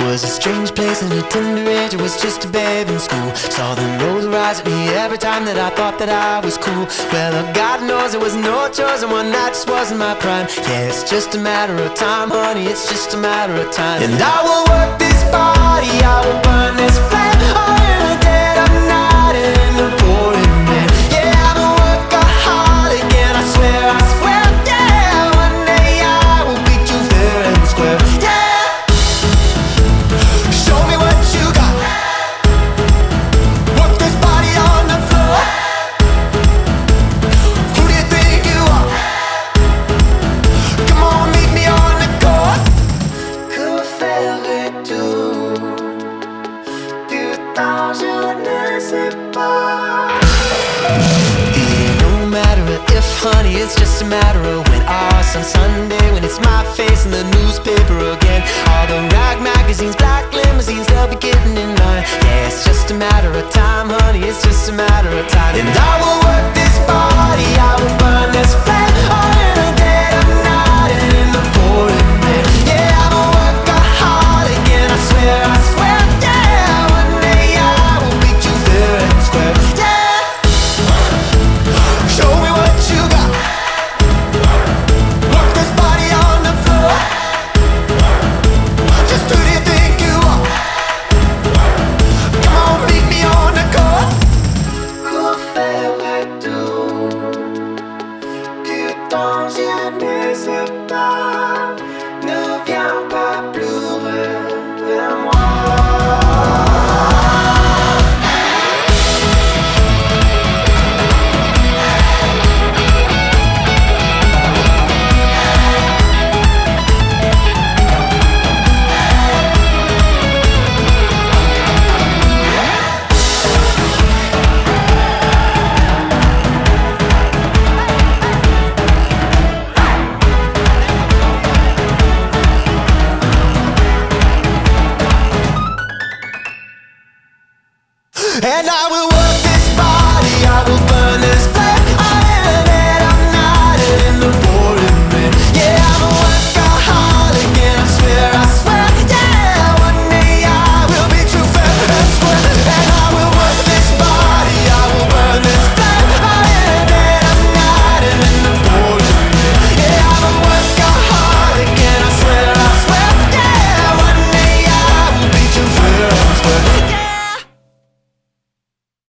was a strange place and a tender age. I was just a babe in school. Saw the nose rise at me every time that I thought that I was cool. Well, God knows there was no choice, and one night just wasn't my prime. Yeah, it's just a matter of time, honey, it's just a matter of time. And I will work this body, I will burn this flame, all in the dead of night and in the pouring rain. Yeah, I'm a workaholic and I swear, yeah, one day I will beat you fair and square. Yeah, show me what you got. Work this body on the floor. Who do you think you are? Come on, meet me on the court. Que ferais-tu? Tant je ne sais pas. Yeah, no matter if, honey, it's just a matter of when. On Sunday when it's my face in the newspaper again. All the rag magazines, black limousines, they'll be getting in line. Yeah, it's just a matter of time, honey, it's just a matter of time. And I will work this body, I will burn this flame, all in the dead of night and in the pouring rain. Yeah, I'm a workaholic and I swear, yeah, one day I will beat you fair and square. Yeah, show me what you got. Work this body on the floor. Just who do you think you are? Come on, meet me on the court. Que ferais-tu? Du temps je ne sais pas.